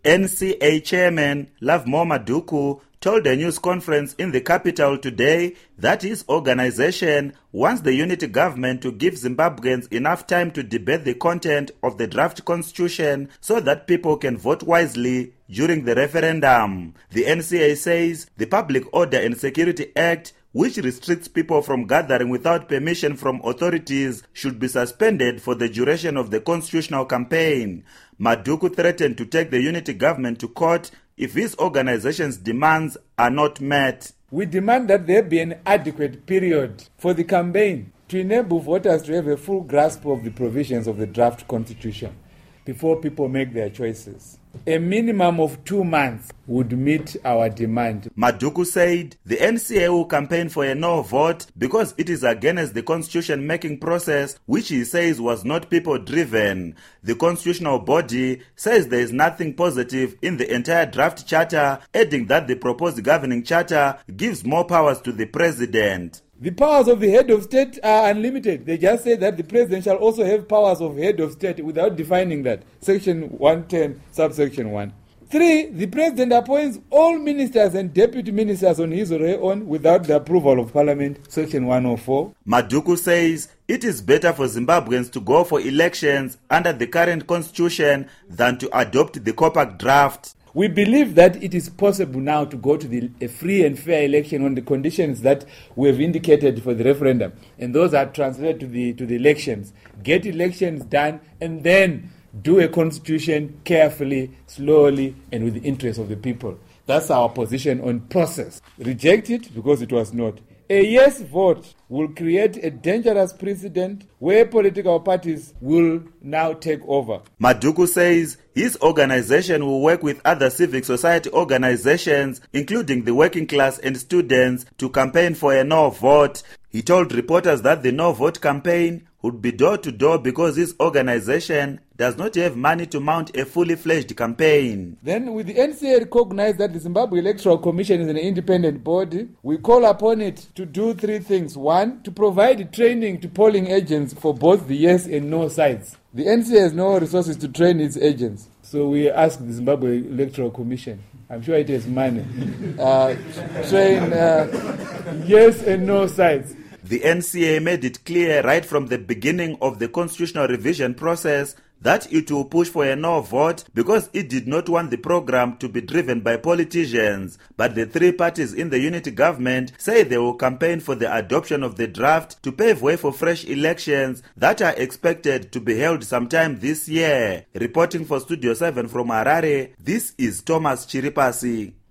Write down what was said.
NCA chairman Lovemore Maduku told a news conference in the capital today that his organization wants the unity government to give Zimbabweans enough time to debate the content of the draft constitution so that people can vote wisely during the referendum. The NCA says the Public Order and Security Act, which restricts people from gathering without permission from authorities, should be suspended for the duration of the constitutional campaign. Maduku threatened to take the unity government to court if his organization's demands are not met. We demand that there be an adequate period for the campaign to enable voters to have a full grasp of the provisions of the draft constitution before people make their choices. A minimum of 2 months would meet our demand. Maduku said the NCA will campaign for a no vote because it is against the constitution-making process, which he says was not people-driven. The constitutional body says there is nothing positive in the entire draft charter, adding that the proposed governing charter gives more powers to the president. The powers of the head of state are unlimited. They just say that the president shall also have powers of head of state without defining that. Section 110, subsection 1. 3, the president appoints all ministers and deputy ministers on his or her own without the approval of parliament. Section 104. Maduku says it is better for Zimbabweans to go for elections under the current constitution than to adopt the COPAC draft. We believe that it is possible now to go to a free and fair election on the conditions that we have indicated for the referendum. And those are translated to the elections. Get elections done and then do a constitution carefully, slowly, and with the interest of the people. That's our position on process. Reject it because it was not. A yes vote will create a dangerous precedent where political parties will now take over. Maduku says his organization will work with other civic society organizations, including the working class and students, to campaign for a no vote. He told reporters that the no vote campaign would be door to door because his organization does not have money to mount a fully fledged campaign. Then with the NCA recognize that the Zimbabwe Electoral Commission is an independent body, we call upon it to do 3 things. 1, to provide training to polling agents for both the yes and no sides. The NCA has no resources to train its agents. So we ask the Zimbabwe Electoral Commission, I'm sure it has money, train yes and no sides. The NCA made it clear right from the beginning of the constitutional revision process that it will push for a no vote because it did not want the program to be driven by politicians. But the 3 parties in the unity government say they will campaign for the adoption of the draft to pave way for fresh elections that are expected to be held sometime this year. Reporting for Studio 7 from Harare, this is Thomas Chiripasi.